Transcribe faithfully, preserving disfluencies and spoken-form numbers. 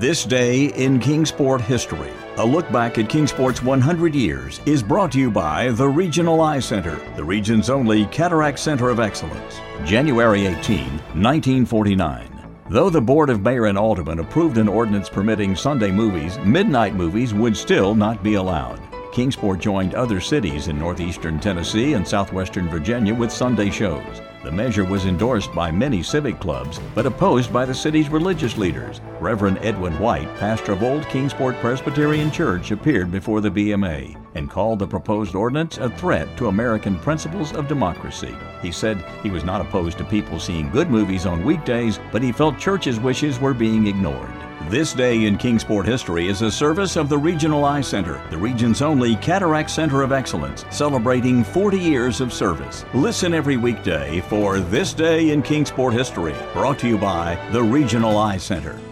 This Day in Kingsport History. A look back at Kingsport's one hundred years is brought to you by the Regional Eye Center, the region's only cataract center of excellence. January eighteenth, nineteen forty-nine. Though the Board of Mayor and Aldermen approved an ordinance permitting Sunday movies, midnight movies would still not be allowed. Kingsport joined other cities in northeastern Tennessee and southwestern Virginia with Sunday shows. The measure was endorsed by many civic clubs, but opposed by the city's religious leaders. Reverend Edwin White, pastor of Old Kingsport Presbyterian Church, appeared before the B M A and called the proposed ordinance a threat to American principles of democracy. He said he was not opposed to people seeing good movies on weekdays, but he felt church's wishes were being ignored. This Day in Kingsport History is a service of the Regional Eye Center, the region's only cataract center of excellence, celebrating forty years of service. Listen every weekday for This Day in Kingsport History, brought to you by the Regional Eye Center.